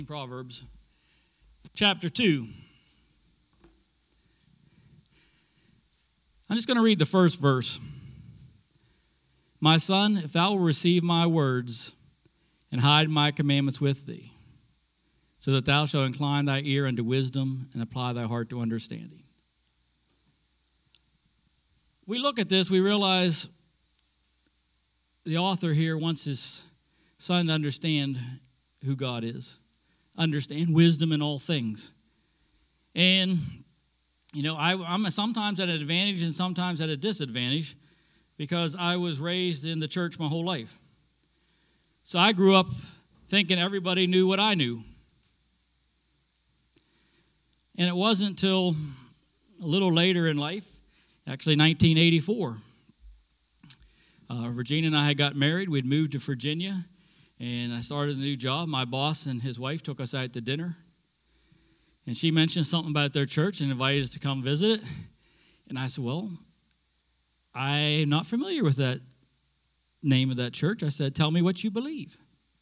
Proverbs chapter 2. I'm just going to read the first verse. My son, if thou will receive my words and hide my commandments with thee, so that thou shalt incline thy ear unto wisdom and apply thy heart to understanding. We look at this, we realize the author here wants his son to understand who God is. Understand wisdom in all things. And, I'm sometimes at an advantage and sometimes at a disadvantage because I was raised in the church my whole life. So I grew up thinking everybody knew what I knew. And it wasn't until a little later in life, actually 1984, Regina and I had got married. We'd moved to Virginia. And I started a new job. My boss and his wife took us out to dinner. And she mentioned something about their church and invited us to come visit it. And I said, well, I'm not familiar with that name of that church. I said, tell me what you believe.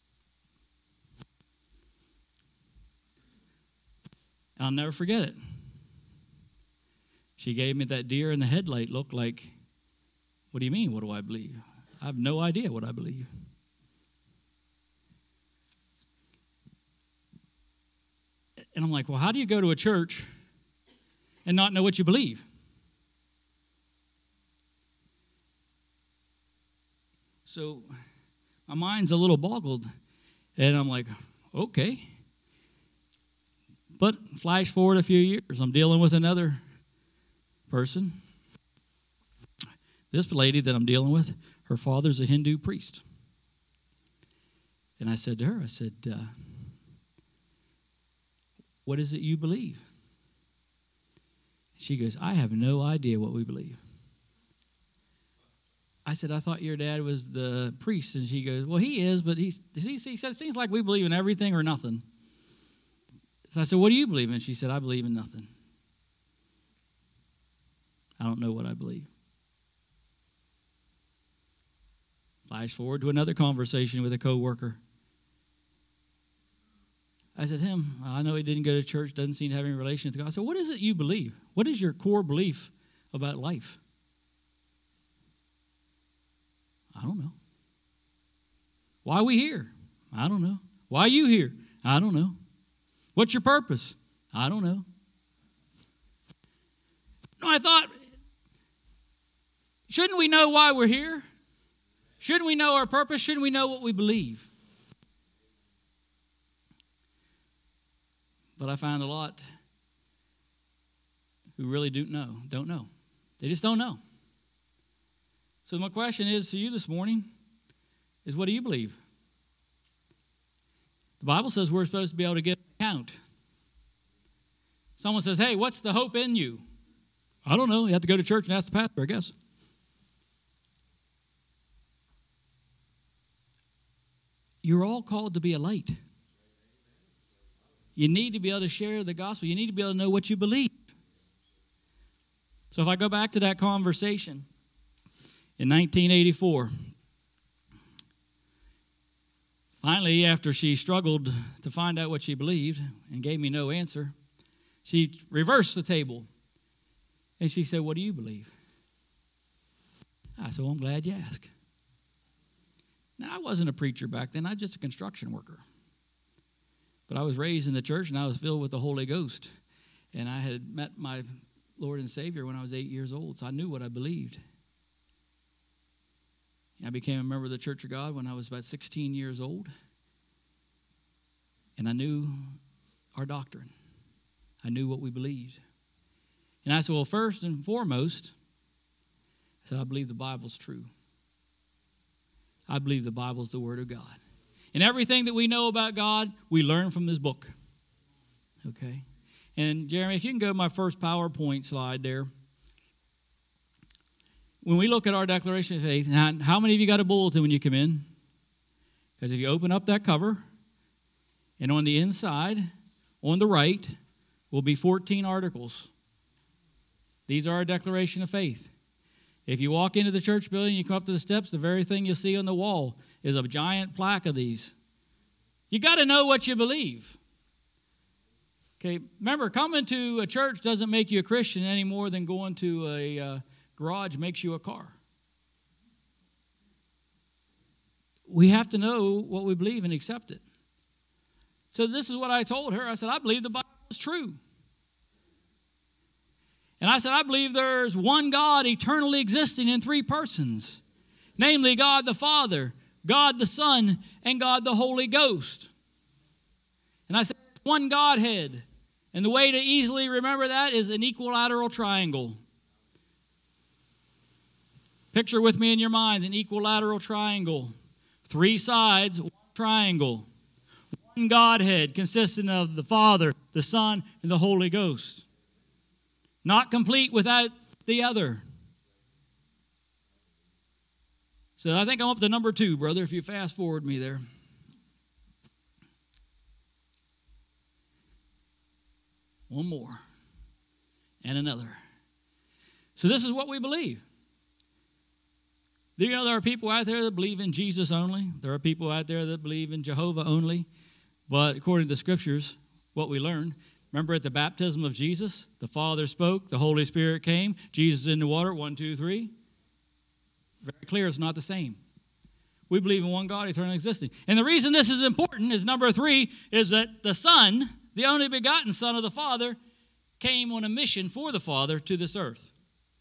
And I'll never forget it. She gave me that deer in the headlight look like, what do you mean, what do I believe? I have no idea what I believe. And I'm like, well, how do you go to a church and not know what you believe? So my mind's a little boggled, and I'm like, okay. But flash forward a few years, I'm dealing with another person. This lady that I'm dealing with, her father's a Hindu priest. And I said to her, what is it you believe? She goes, I have no idea what we believe. I said, I thought your dad was the priest. And she goes, well, he is, but he said, it seems like we believe in everything or nothing. So I said, what do you believe in? She said, I believe in nothing. I don't know what I believe. Flash forward to another conversation with a coworker. I said, I know he didn't go to church, doesn't seem to have any relation with God. I said, what is it you believe? What is your core belief about life? I don't know. Why are we here? I don't know. Why are you here? I don't know. What's your purpose? I don't know. No, I thought, shouldn't we know why we're here? Shouldn't we know our purpose? Shouldn't we know what we believe? But I find a lot who really don't know. They just don't know. So my question is to you this morning is, what do you believe? The Bible says we're supposed to be able to give an account. Someone says, hey, what's the hope in you? I don't know. You have to go to church and ask the pastor, I guess. You're all called to be a light. You need to be able to share the gospel. You need to be able to know what you believe. So if I go back to that conversation in 1984, finally, after she struggled to find out what she believed and gave me no answer, she reversed the table. And she said, what do you believe? I said, well, I'm glad you asked. Now, I wasn't a preacher back then. I was just a construction worker. But I was raised in the church, and I was filled with the Holy Ghost. And I had met my Lord and Savior when I was 8 years old, so I knew what I believed. I became a member of the Church of God when I was about 16 years old. And I knew our doctrine. I knew what we believed. And I said, well, first and foremost, I said, I believe the Bible's true. I believe the Bible's the Word of God. And everything that we know about God, we learn from this book. Okay? And Jeremy, if you can go to my first PowerPoint slide there. When we look at our declaration of faith, how many of you got a bulletin when you come in? Because if you open up that cover, and on the inside, on the right, will be 14 articles. These are our declaration of faith. If you walk into the church building, you come up to the steps, the very thing you'll see on the wall is a giant plaque of these. You got to know what you believe. Okay, remember, coming to a church doesn't make you a Christian any more than going to a garage makes you a car. We have to know what we believe and accept it. So this is what I told her. I said, I believe the Bible is true. And I said, I believe there's one God eternally existing in three persons, namely God the Father, God the Son, and God the Holy Ghost. And I said, one Godhead. And the way to easily remember that is an equilateral triangle. Picture with me in your mind an equilateral triangle. Three sides, one triangle. One Godhead consisting of the Father, the Son, and the Holy Ghost. Not complete without the other. So I think I'm up to number 2, brother, if you fast forward me there. One more. And another. So this is what we believe. Do you know there are people out there that believe in Jesus only? There are people out there that believe in Jehovah only. But according to the Scriptures, what we learned, remember at the baptism of Jesus, the Father spoke, the Holy Spirit came, Jesus in the water, 1, 2, 3. Very clear it's not the same. We believe in one God, eternally existing. And the reason this is important is number 3, is that the Son, the only begotten Son of the Father, came on a mission for the Father to this earth.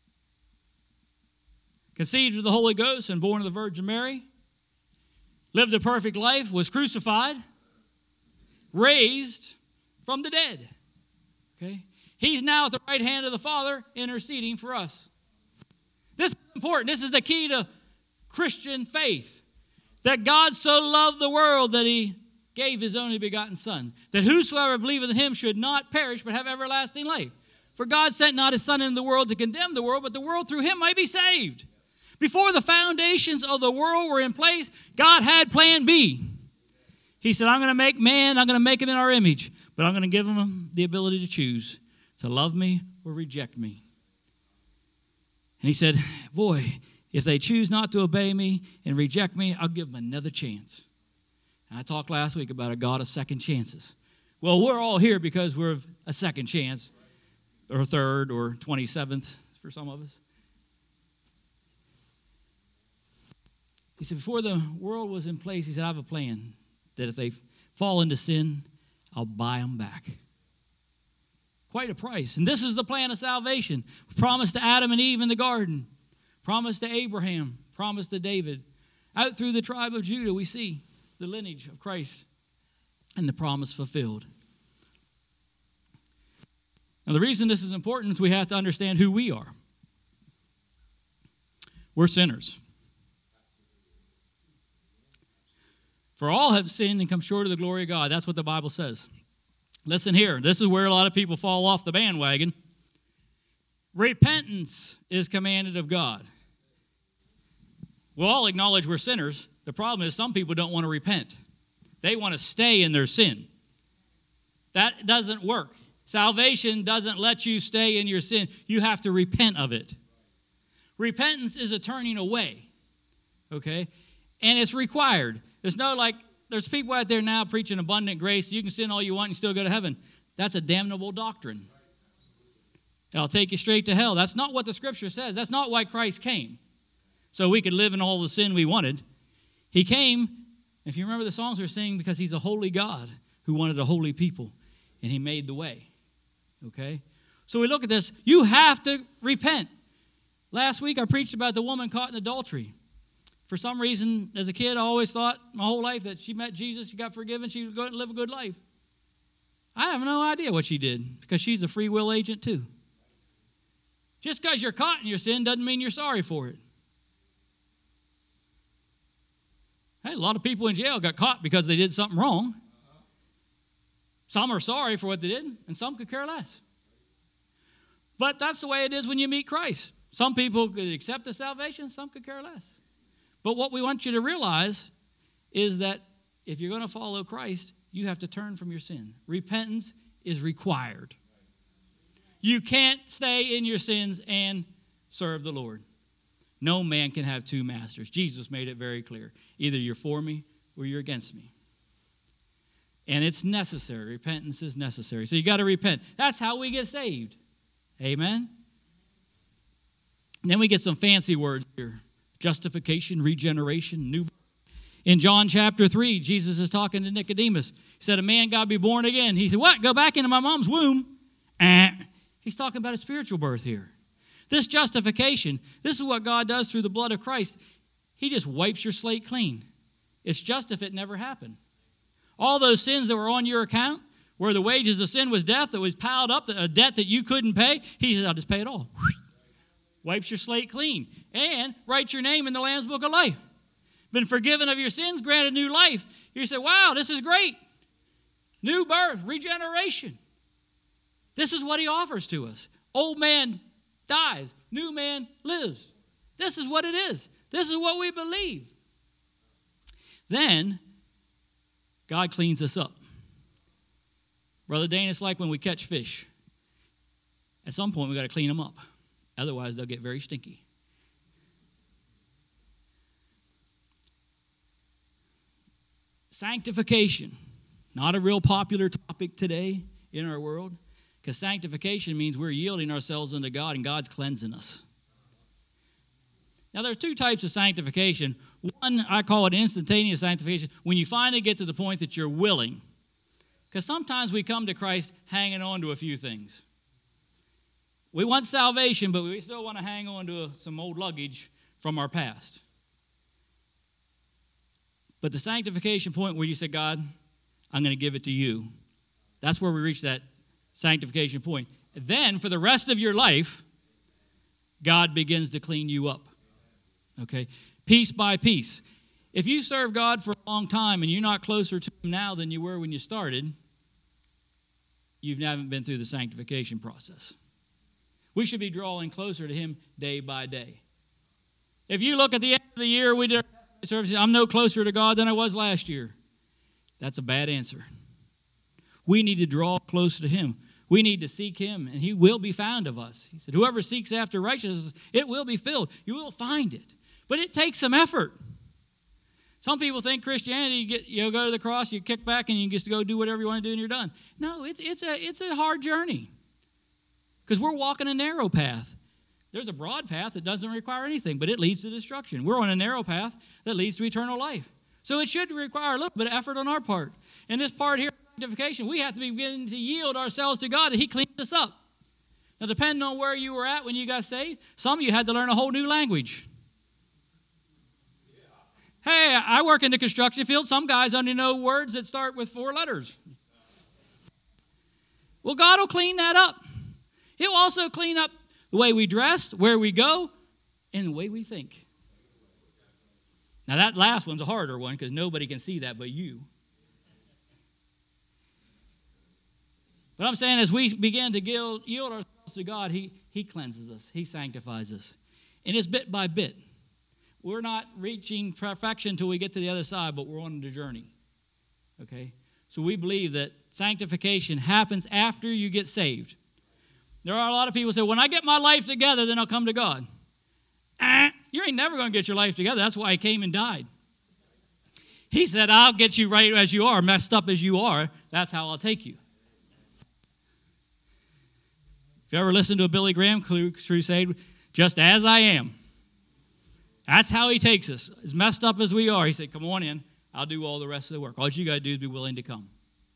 Conceived of the Holy Ghost and born of the Virgin Mary, lived a perfect life, was crucified, raised from the dead. Okay? He's now at the right hand of the Father interceding for us. This is important. This is the key to Christian faith. That God so loved the world that he gave his only begotten Son, that whosoever believeth in him should not perish but have everlasting life. For God sent not his Son into the world to condemn the world, but the world through him might be saved. Before the foundations of the world were in place, God had plan B. He said, I'm going to make man, I'm going to make him in our image, but I'm going to give him the ability to choose to love me or reject me. And he said, boy, if they choose not to obey me and reject me, I'll give them another chance. And I talked last week about a God of second chances. Well, we're all here because we're a second chance, or third, or 27th for some of us. He said, before the world was in place, he said, I have a plan that if they fall into sin, I'll buy them back. Quite a price. And this is the plan of salvation. Promised to Adam and Eve in the garden. Promised to Abraham. Promised to David. Out through the tribe of Judah, we see the lineage of Christ and the promise fulfilled. Now, the reason this is important is we have to understand who we are. We're sinners. For all have sinned and come short of the glory of God. That's what the Bible says. Listen here. This is where a lot of people fall off the bandwagon. Repentance is commanded of God. We'll all acknowledge we're sinners. The problem is some people don't want to repent. They want to stay in their sin. That doesn't work. Salvation doesn't let you stay in your sin. You have to repent of it. Repentance is a turning away. Okay? And it's required. It's not like there's people out there now preaching abundant grace. You can sin all you want and still go to heaven. That's a damnable doctrine. It'll take you straight to hell. That's not what the Scripture says. That's not why Christ came. So we could live in all the sin we wanted. He came, if you remember the songs we're singing, because he's a holy God who wanted a holy people. And he made the way. Okay? So we look at this. You have to repent. Last week I preached about the woman caught in adultery. For some reason, as a kid, I always thought my whole life that she met Jesus, she got forgiven, she was going to live a good life. I have no idea what she did because she's a free will agent too. Just because you're caught in your sin doesn't mean you're sorry for it. Hey, a lot of people in jail got caught because they did something wrong. Some are sorry for what they did, and some could care less. But that's the way it is when you meet Christ. Some people could accept the salvation, some could care less. But what we want you to realize is that if you're going to follow Christ, you have to turn from your sin. Repentance is required. You can't stay in your sins and serve the Lord. No man can have two masters. Jesus made it very clear. Either you're for me or you're against me. And it's necessary. Repentance is necessary. So you got to repent. That's how we get saved. Amen? And then we get some fancy words here. Justification, regeneration, new birth. In John chapter 3, Jesus is talking to Nicodemus. He said, a man got to be born again. He said, what? Go back into my mom's womb? He's talking about a spiritual birth here. This justification, this is what God does through the blood of Christ. He just wipes your slate clean. It's just if it never happened. All those sins that were on your account, where the wages of sin was death, that was piled up, a debt that you couldn't pay, he says, I'll just pay it all. Wipes your slate clean. And writes your name in the Lamb's Book of Life. Been forgiven of your sins, granted new life. You say, wow, this is great. New birth, regeneration. This is what he offers to us. Old man dies, new man lives. This is what it is. This is what we believe. Then, God cleans us up. Brother Dane, it's like when we catch fish. At some point, we got to clean them up. Otherwise, they'll get very stinky. Sanctification. Not a real popular topic today in our world. Because sanctification means we're yielding ourselves unto God and God's cleansing us. Now, there's two types of sanctification. One, I call it instantaneous sanctification, when you finally get to the point that you're willing. Because sometimes we come to Christ hanging on to a few things. We want salvation, but we still want to hang on to some old luggage from our past. But the sanctification point where you say, God, I'm going to give it to you. That's where we reach that sanctification point. Then, for the rest of your life, God begins to clean you up. Okay? Piece by piece. If you serve God for a long time and you're not closer to Him now than you were when you started, you haven't been through the sanctification process. We should be drawing closer to Him day by day. If you look at the end of the year, we did our services, I'm no closer to God than I was last year. That's a bad answer. We need to draw closer to Him. We need to seek Him, and He will be found of us. He said, whoever seeks after righteousness, it will be filled. You will find it. But it takes some effort. Some people think Christianity, you go to the cross, you kick back, and you just go do whatever you want to do, and you're done. No, it's a hard journey. Because we're walking a narrow path. There's a broad path that doesn't require anything, but it leads to destruction. We're on a narrow path that leads to eternal life. So it should require a little bit of effort on our part. And this part here, sanctification, we have to begin to yield ourselves to God, and He cleans us up. Now, depending on where you were at when you got saved, some of you had to learn a whole new language. Hey, I work in the construction field. Some guys only know words that start with 4 letters. Well, God will clean that up. He'll also clean up the way we dress, where we go, and the way we think. Now, that last one's a harder one because nobody can see that but you. But I'm saying as we begin to yield ourselves to God, He cleanses us. He sanctifies us. And it's bit by bit. We're not reaching perfection until we get to the other side, but we're on the journey. Okay? So we believe that sanctification happens after you get saved. There are a lot of people who say, when I get my life together, then I'll come to God. You ain't never going to get your life together. That's why He came and died. He said, I'll get you right as you are, messed up as you are. That's how I'll take you. If you ever listen to a Billy Graham crusade, just as I am. That's how He takes us. As messed up as we are, He said, come on in. I'll do all the rest of the work. All you got to do is be willing to come.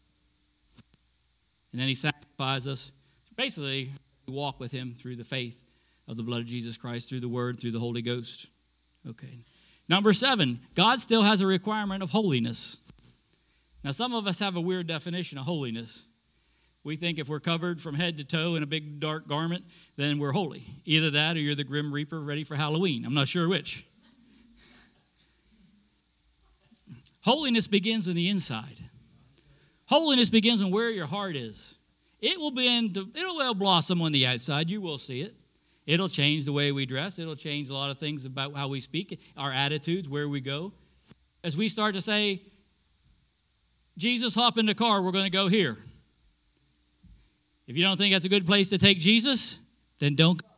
And then He sanctifies us. Basically, we walk with Him through the faith of the blood of Jesus Christ, through the Word, through the Holy Ghost. Okay. Number 7, God still has a requirement of holiness. Now, some of us have a weird definition of holiness. We think if we're covered from head to toe in a big dark garment, then we're holy. Either that or you're the Grim Reaper ready for Halloween. I'm not sure which. Holiness begins on the inside. Holiness begins on where your heart is. It'll blossom on the outside. You will see it. It'll change the way we dress. It'll change a lot of things about how we speak, our attitudes, where we go. As we start to say, Jesus, hop in the car, we're going to go here. If you don't think that's a good place to take Jesus, then don't go.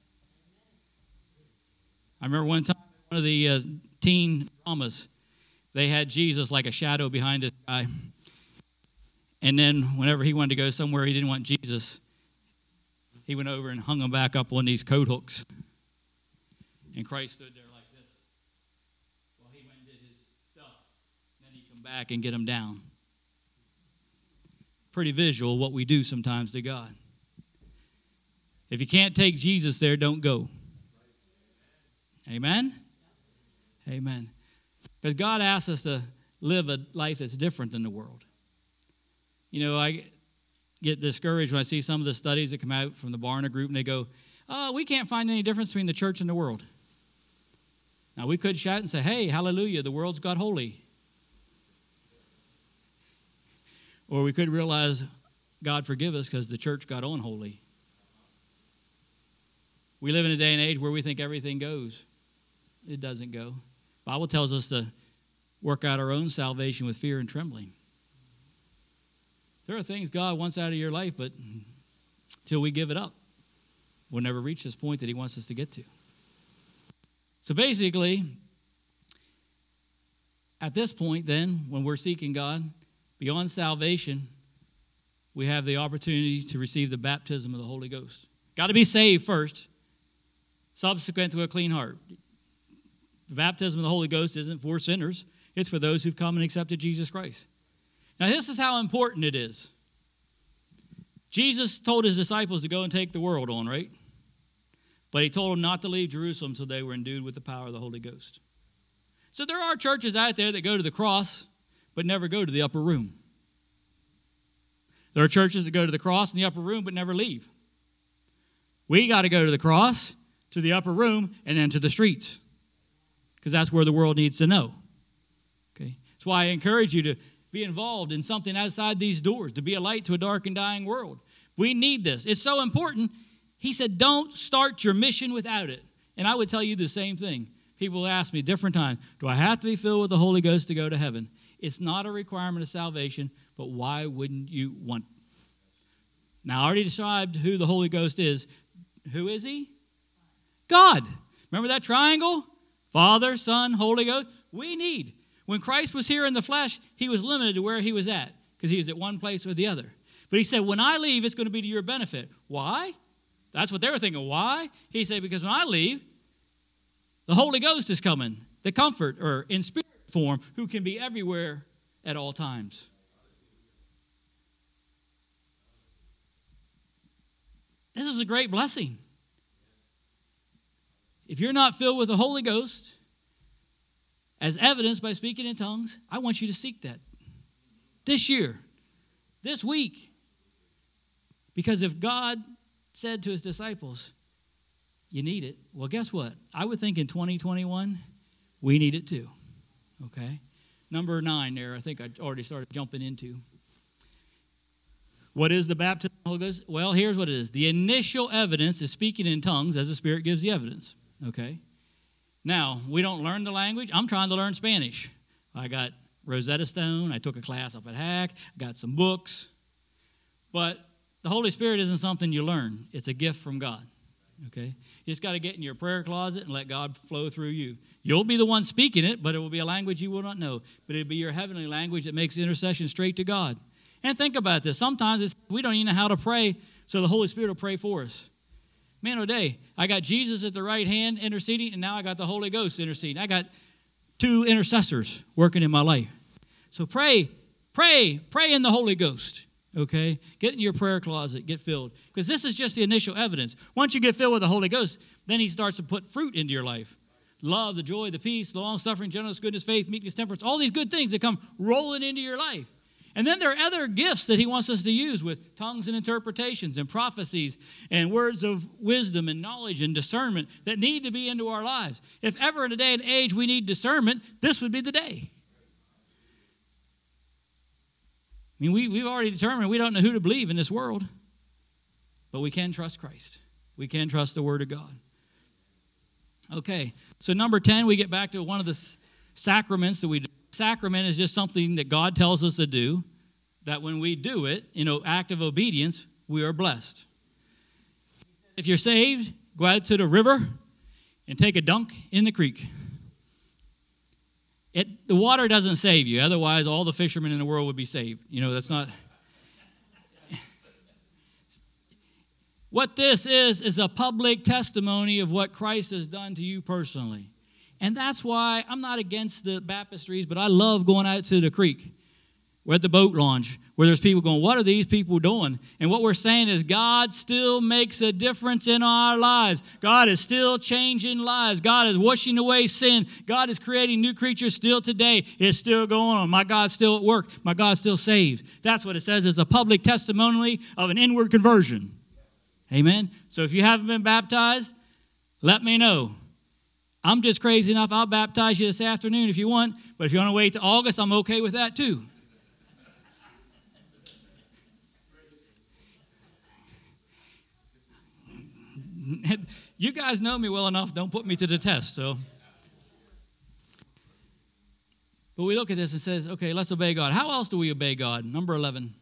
I remember one time, one of the teen dramas, they had Jesus like a shadow behind this guy. And then whenever he wanted to go somewhere he didn't want Jesus, he went over and hung him back up on these coat hooks. And Christ stood there like this while he went and did his stuff. And then he'd come back and get him down. Pretty visual what we do sometimes to God. If you can't take Jesus there, don't go. Amen? Amen. Because God asks us to live a life that's different than the world. You know, I get discouraged when I see some of the studies that come out from the Barna Group, and they go, oh, we can't find any difference between the church and the world. Now, we could shout and say, hey, hallelujah, the world's got holy. Or we could realize, God forgive us because the church got unholy. We live in a day and age where we think everything goes. It doesn't go. The Bible tells us to work out our own salvation with fear and trembling. There are things God wants out of your life, but until we give it up, we'll never reach this point that he wants us to get to. So basically, at this point then, when we're seeking God, beyond salvation, we have the opportunity to receive the baptism of the Holy Ghost. Got to be saved first, subsequent to a clean heart. The baptism of the Holy Ghost isn't for sinners. It's for those who've come and accepted Jesus Christ. Now, this is how important it is. Jesus told his disciples to go and take the world on, right? But he told them not to leave Jerusalem until they were endued with the power of the Holy Ghost. So there are churches out there that go to the cross, but never go to the upper room. There are churches that go to the cross in the upper room, but never leave. We got to go to the cross, to the upper room, and then to the streets. Because that's where the world needs to know. Okay? That's why I encourage you to be involved in something outside these doors, to be a light to a dark and dying world. We need this. It's so important. He said, don't start your mission without it. And I would tell you the same thing. People ask me different times, do I have to be filled with the Holy Ghost to go to heaven? It's not a requirement of salvation, but why wouldn't you want? Now, I already described who the Holy Ghost is. Who is he? God. Remember that triangle? Father, Son, Holy Ghost. We need. When Christ was here in the flesh, he was limited to where he was at because he was at one place or the other. But he said, when I leave, it's going to be to your benefit. Why? That's what they were thinking. Why? He said, because when I leave, the Holy Ghost is coming, the Comforter in spirit form, who can be everywhere at all times. This is a great blessing. If you're not filled with the Holy Ghost, as evidenced by speaking in tongues, I want you to seek that this year, this week. Because if God said to his disciples, you need it, well, guess what? I would think in 2021, we need it too. Okay? Number 9 there, I think I already started jumping into. What is the baptism of the Holy Ghost? Well, here's what it is. The initial evidence is speaking in tongues as the Spirit gives the evidence. Okay? Now, we don't learn the language. I'm trying to learn Spanish. I got Rosetta Stone. I took a class up at Hack. I got some books. But the Holy Spirit isn't something you learn. It's a gift from God. Okay? You just got to get in your prayer closet and let God flow through you. You'll be the one speaking it, but it will be a language you will not know. But it'll be your heavenly language that makes intercession straight to God. And think about this. Sometimes we don't even know how to pray, so the Holy Spirit will pray for us. Man, oh day, I got Jesus at the right hand interceding, and now I got the Holy Ghost interceding. I got 2 intercessors working in my life. So pray in the Holy Ghost, okay? Get in your prayer closet, get filled. Because this is just the initial evidence. Once you get filled with the Holy Ghost, then he starts to put fruit into your life. Love, the joy, the peace, the long-suffering, gentleness, goodness, faith, meekness, temperance, all these good things that come rolling into your life. And then there are other gifts that he wants us to use with tongues and interpretations and prophecies and words of wisdom and knowledge and discernment that need to be into our lives. If ever in a day and age we need discernment, this would be the day. I mean, we've already determined we don't know who to believe in this world, but we can trust Christ. We can trust the Word of God. Okay, so number 10, we get back to one of the sacraments that we do. Sacrament is just something that God tells us to do, that when we do it, act of obedience, we are blessed. If you're saved, go out to the river and take a dunk in the creek. The water doesn't save you. Otherwise, all the fishermen in the world would be saved. That's not. What this is a public testimony of what Christ has done to you personally. And that's why I'm not against the baptistries, but I love going out to the creek. We're at the boat launch where there's people going, what are these people doing? And what we're saying is God still makes a difference in our lives. God is still changing lives. God is washing away sin. God is creating new creatures still today. It's still going on. My God's still at work. My God still saves. That's what it says. It's a public testimony of an inward conversion. Amen? So if you haven't been baptized, let me know. I'm just crazy enough. I'll baptize you this afternoon if you want. But if you want to wait till August, I'm okay with that too. You guys know me well enough. Don't put me to the test. But we look at this and says, okay, let's obey God. How else do we obey God? Number 11.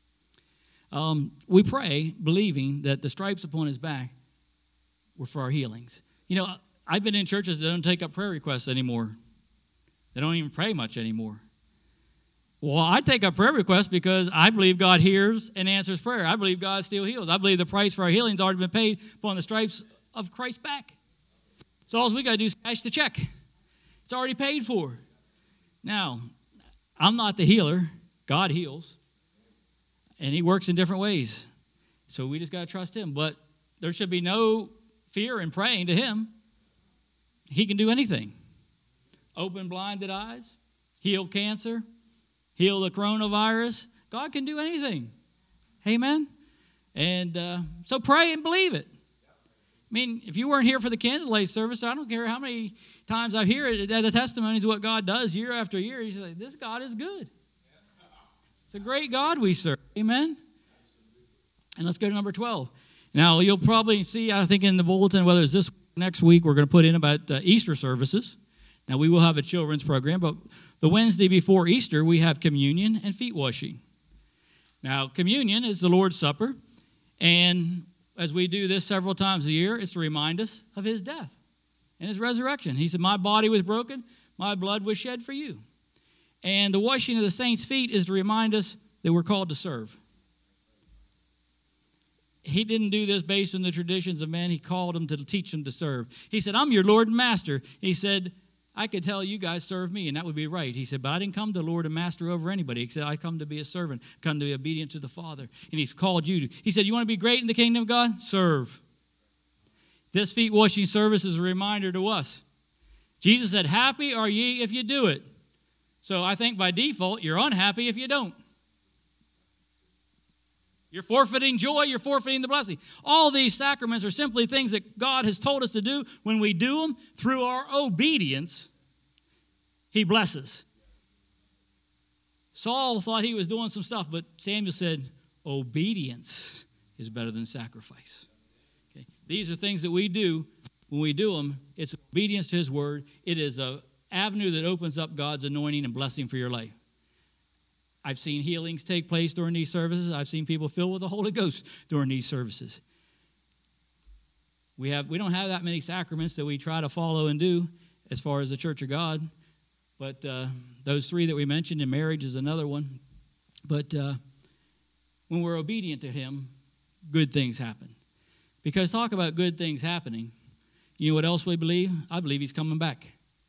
We pray believing that the stripes upon his back were for our healings. I've been in churches that don't take up prayer requests anymore. They don't even pray much anymore. Well, I take up prayer requests because I believe God hears and answers prayer. I believe God still heals. I believe the price for our healing has already been paid upon the stripes of Christ's back. So all we got to do is cash the check. It's already paid for. Now, I'm not the healer. God heals. And he works in different ways. So we just got to trust him. But there should be no fear in praying to him. He can do anything. Open blinded eyes, heal cancer, heal the coronavirus. God can do anything. Amen? And so pray and believe it. I mean, if you weren't here for the candlelight service, I don't care how many times I hear it, the testimonies of what God does year after year. He's like, this God is good. It's a great God we serve. Amen? And let's go to number 12. Now, you'll probably see, I think in the bulletin, whether it's this week or next week, we're going to put in about Easter services. Now, we will have a children's program, but the Wednesday before Easter, we have communion and feet washing. Now, communion is the Lord's Supper, and as we do this several times a year, it's to remind us of his death and his resurrection. He said, my body was broken, my blood was shed for you. And the washing of the saints' feet is to remind us that we're called to serve. He didn't do this based on the traditions of men. He called them to teach them to serve. He said, I'm your Lord and Master. He said, I could tell you guys serve me, and that would be right. He said, but I didn't come to Lord and Master over anybody. He said, I come to be a servant, come to be obedient to the Father. And he's called you to. He said, you want to be great in the kingdom of God? Serve. This feet washing service is a reminder to us. Jesus said, happy are ye if you do it. So I think by default, you're unhappy if you don't. You're forfeiting joy, you're forfeiting the blessing. All these sacraments are simply things that God has told us to do. When we do them through our obedience, he blesses. Saul thought he was doing some stuff, but Samuel said, obedience is better than sacrifice. Okay? These are things that we do. When we do them, it's obedience to his word. It is an avenue that opens up God's anointing and blessing for your life. I've seen healings take place during these services. I've seen people filled with the Holy Ghost during these services. We don't have that many sacraments that we try to follow and do as far as the Church of God. But those three that we mentioned, and marriage is another one. But when we're obedient to him, good things happen. Because talk about good things happening. You know what else we believe? I believe he's coming back.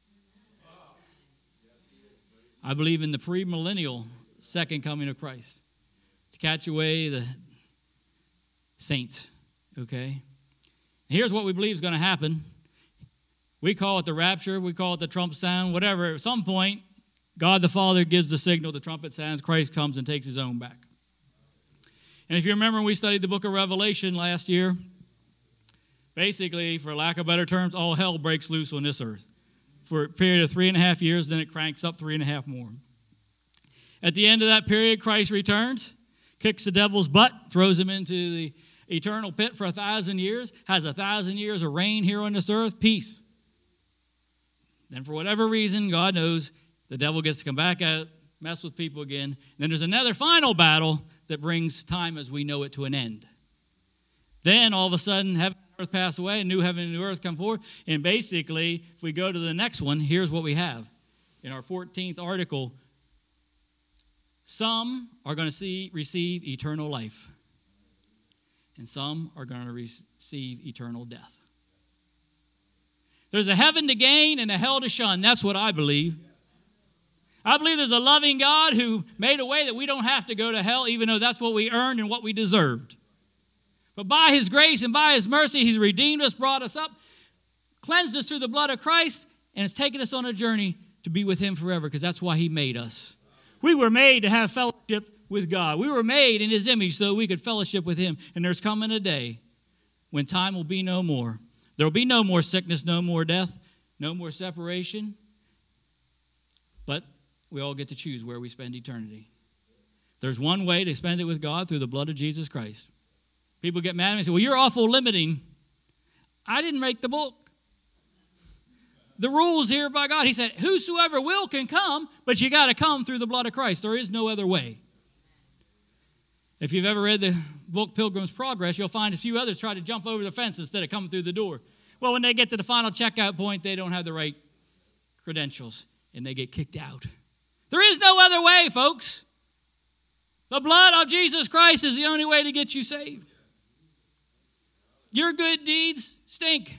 I believe in the premillennial second coming of Christ to catch away the saints, okay? Here's what we believe is going to happen. We call it the rapture, we call it the trump sound, whatever. At some point, God the Father gives the signal, the trumpet sounds, Christ comes and takes his own back. And if you remember, we studied the book of Revelation last year. Basically, for lack of better terms, all hell breaks loose on this earth. For a period of 3.5 years, then it cranks up 3.5 more. At the end of that period, Christ returns, kicks the devil's butt, throws him into the eternal pit for 1,000 years, has 1,000 years of reign here on this earth, peace. Then for whatever reason, God knows, the devil gets to come back out, mess with people again. Then there's another final battle that brings time as we know it to an end. Then all of a sudden, heaven and earth pass away, and new heaven and new earth come forth. And basically, if we go to the next one, here's what we have. in our 14th article, some are going to receive eternal life, and some are going to receive eternal death. There's a heaven to gain and a hell to shun. That's what I believe. I believe there's a loving God who made a way that we don't have to go to hell, even though that's what we earned and what we deserved. But by his grace and by his mercy, he's redeemed us, brought us up, cleansed us through the blood of Christ, and has taken us on a journey to be with him forever, because that's why he made us. We were made to have fellowship with God. We were made in his image so we could fellowship with him. And there's coming a day when time will be no more. There will be no more sickness, no more death, no more separation. But we all get to choose where we spend eternity. There's one way to spend it with God, through the blood of Jesus Christ. People get mad at me and say, well, you're awful limiting. I didn't make the book. The rules here by God. He said, whosoever will can come, but you got to come through the blood of Christ. There is no other way. If you've ever read the book Pilgrim's Progress, you'll find a few others try to jump over the fence instead of coming through the door. Well, when they get to the final checkout point, they don't have the right credentials, and they get kicked out. There is no other way, folks. The blood of Jesus Christ is the only way to get you saved. Your good deeds stink.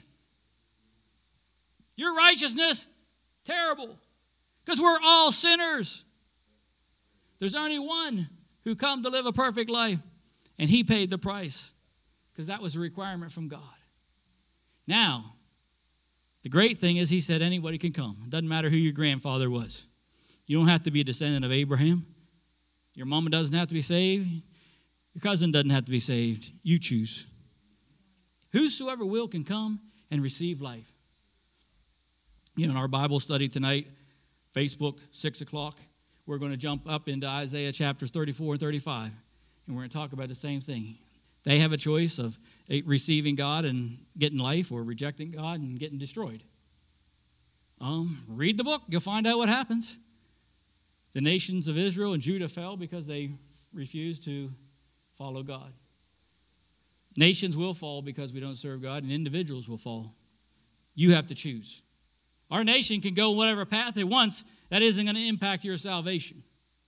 Your righteousness, terrible. Because we're all sinners. There's only one who come to live a perfect life, and he paid the price, because that was a requirement from God. Now, the great thing is he said anybody can come. It doesn't matter who your grandfather was. You don't have to be a descendant of Abraham. Your mama doesn't have to be saved. Your cousin doesn't have to be saved. You choose. Whosoever will can come and receive life. You know, in our Bible study tonight, Facebook, 6 o'clock, we're going to jump up into Isaiah chapters 34 and 35. And we're going to talk about the same thing. They have a choice of receiving God and getting life, or rejecting God and getting destroyed. Read the book. You'll find out what happens. The nations of Israel and Judah fell because they refused to follow God. Nations will fall because we don't serve God, and individuals will fall. You have to choose. Our nation can go whatever path it wants. That isn't going to impact your salvation.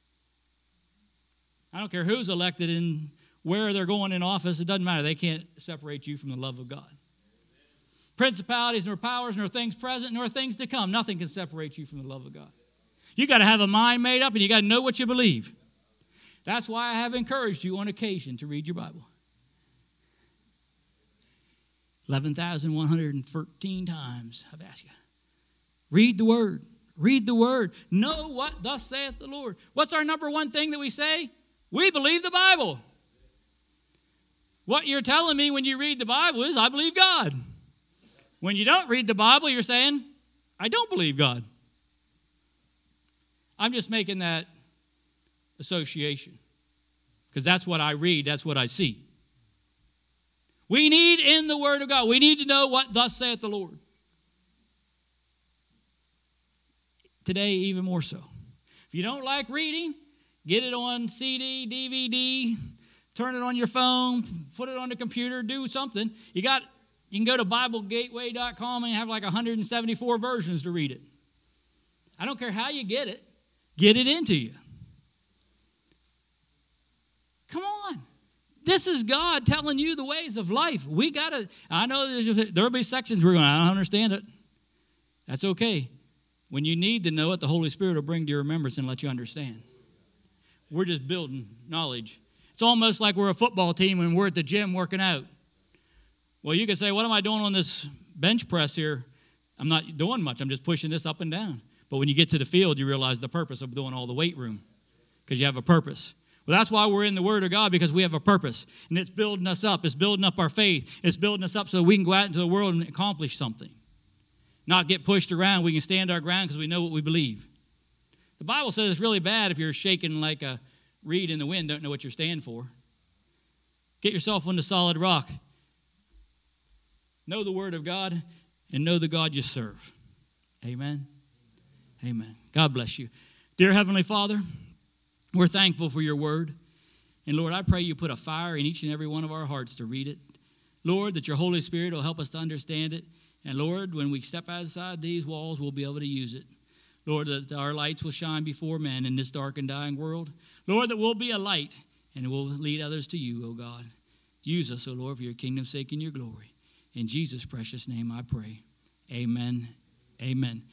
I don't care who's elected and where they're going in office. It doesn't matter. They can't separate you from the love of God. Principalities, nor powers, nor things present, nor things to come. Nothing can separate you from the love of God. You got to have a mind made up, and you got to know what you believe. That's why I have encouraged you on occasion to read your Bible. 11,113 times I've asked you. Read the Word. Read the Word. Know what thus saith the Lord. What's our number one thing that we say? We believe the Bible. What you're telling me when you read the Bible is, I believe God. When you don't read the Bible, you're saying, I don't believe God. I'm just making that association, because that's what I read, that's what I see. We need in the Word of God, we need to know what thus saith the Lord. Today, even more so. If you don't like reading, get it on CD, DVD, turn it on your phone, put it on the computer, do something. You can go to BibleGateway.com and have like 174 versions to read it. I don't care how you get it into you. Come on. This is God telling you the ways of life. I know there'll be sections we're going, I don't understand it. That's okay. When you need to know it, the Holy Spirit will bring to your remembrance and let you understand. We're just building knowledge. It's almost like we're a football team when we're at the gym working out. Well, you could say, what am I doing on this bench press here? I'm not doing much. I'm just pushing this up and down. But when you get to the field, you realize the purpose of doing all the weight room, because you have a purpose. Well, that's why we're in the Word of God, because we have a purpose. And it's building us up. It's building up our faith. It's building us up so we can go out into the world and accomplish something. Not get pushed around. We can stand our ground because we know what we believe. The Bible says it's really bad if you're shaking like a reed in the wind, don't know what you're standing for. Get yourself on the solid rock. Know the Word of God and know the God you serve. Amen. Amen. God bless you. Dear Heavenly Father, we're thankful for your Word. And Lord, I pray you put a fire in each and every one of our hearts to read it. Lord, that your Holy Spirit will help us to understand it. And Lord, when we step outside these walls, we'll be able to use it. Lord, that our lights will shine before men in this dark and dying world. Lord, that we'll be a light and we'll lead others to you, O God. Use us, O Lord, for your kingdom's sake and your glory. In Jesus' precious name I pray. Amen. Amen.